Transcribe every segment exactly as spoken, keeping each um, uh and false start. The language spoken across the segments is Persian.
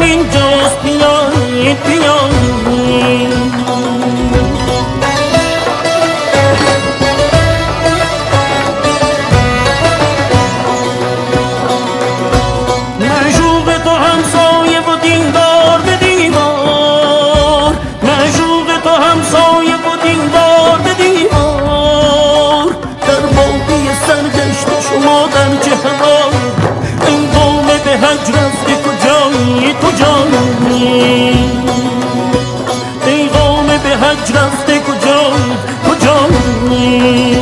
همینجاست، بیایید بیایید. معشوق تو همسایه و دیوار به دیوار، معشوق تو همسایه و دیوار به دیوار، در باقی سرگشت شما در چه هوا، این قوم به حج رفته کجایی کجایی، این قوم به حج رفته کجایی کجایی.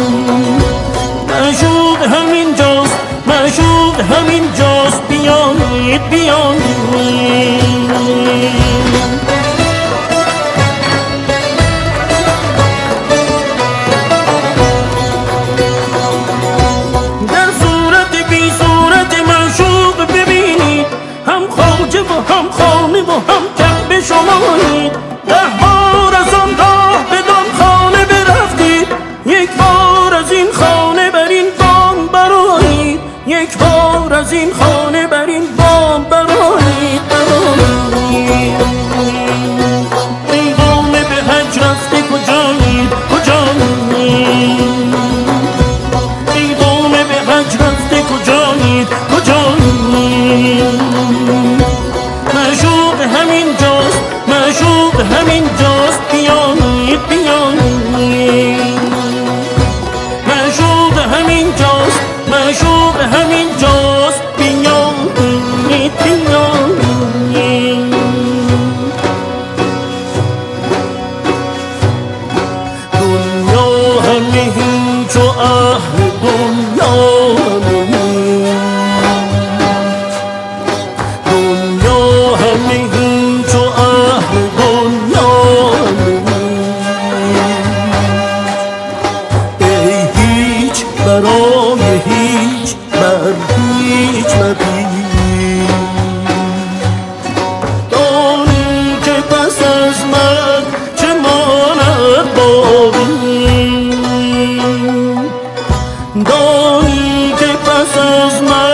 معشوق همینجاست، معشوق همینجاست، بیایید بیایید. در صورت بی صورت معشوق ببینید، هم خواجه و هم خانه و هم کعبه شمایید. ده بار از آن راه بدان خانه برفتید، یک بار از این خانه بر این بام برآیید، یک بار از این خانه بر این بام برآیید برآیید. ای قوم به حج رفته کجایید کجایید، ای قوم به حج رفته کجایید کجایید. معشوق همینجاست، معشوق همینجاست، بیایید بیایید. معشوق همینجاست، معشوق همینجاست، بیایید بیایید. دنیا همه هیچ و اهل دنیا همه، دنیا همه هیچ و اهل دنیا همه، ای هیچ برای هیچ بر هیچ مبین. دانی که پس از من چه ماند باقی، دانی که پس از من